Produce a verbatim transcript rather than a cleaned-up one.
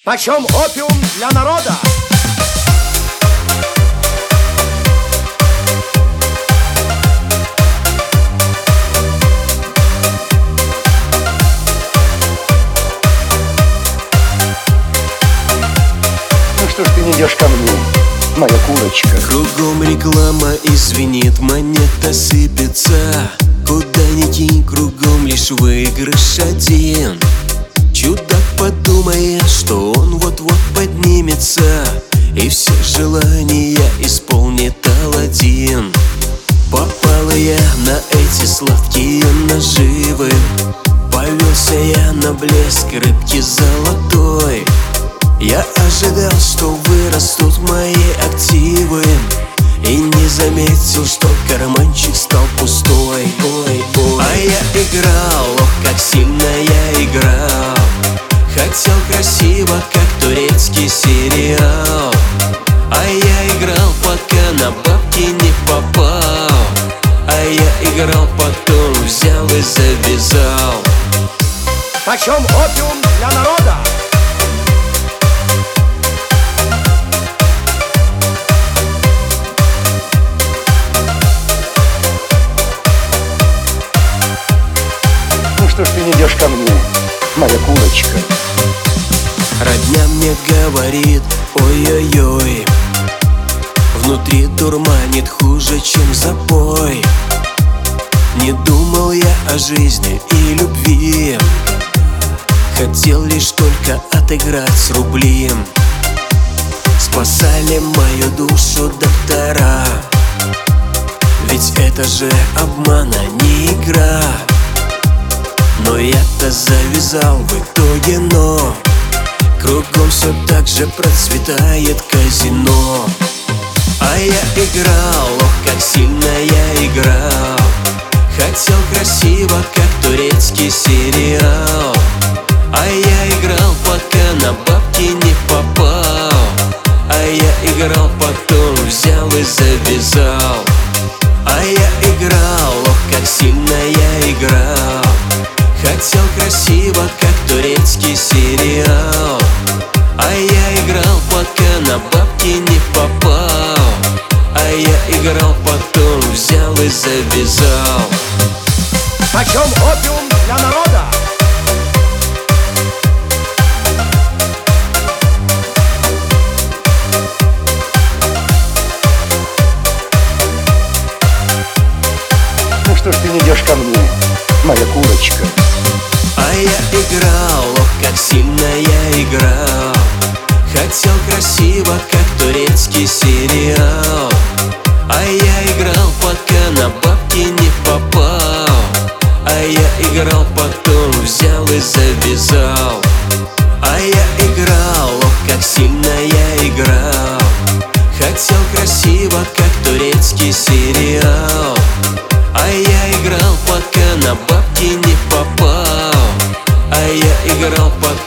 Почем опиум для народа? Ну что ж ты не идешь ко мне, моя курочка? Кругом реклама и звенит, монета сыпется. Куда ни кинь, кругом лишь выигрыш один. Чудак подумает, что он вот-вот поднимется и все желания исполнит Аладдин. Попала я на эти сладкие наживы, повелся я на блеск рыбки золотой. Я ожидал, что вырастут мои активы, и не заметил, что карманчик стал пустой. Ой, ой. А я играл, ох, как сильно я играл. Хотел красиво, как турецкий сериал. А я играл, пока на бабки не попал. А я играл, потом взял и завязал. Почем опиум для народа? Ну что ж ты не идешь ко мне, моя курочка? Родня мне говорит, ой-ой-ой, внутри дурманит хуже, чем запой. Не думал я о жизни и любви, хотел лишь только отыграть рубли. Спасали мою душу доктора, ведь это же обман, а не игра. Но я-то завязал в итоге, но кругом все так же процветает казино. А я играл, ох, как сильно я играл. Хотел красиво, как турецкий сериал. А я играл, пока на бабки не попал. А я играл, потом взял и завязал. А я играл, ох, как сильно я играл. Хотел красиво, как турецкий сериал. А я играл, пока на бабки не попал. А я играл, потом взял и завязал. Почем опиум для народа? Ну что ж ты не идешь ко мне, моя курочка? А я играл, ох, как сильно я играл. Хотел красиво, как турецкий сериал. А я играл, пока на бабки не попал. А я играл, потом взял и завязал. А я играл, ох, как сильно я играл. Хотел красиво, как турецкий сериал. А я играл, пока на бабки не попал. А я играл, пока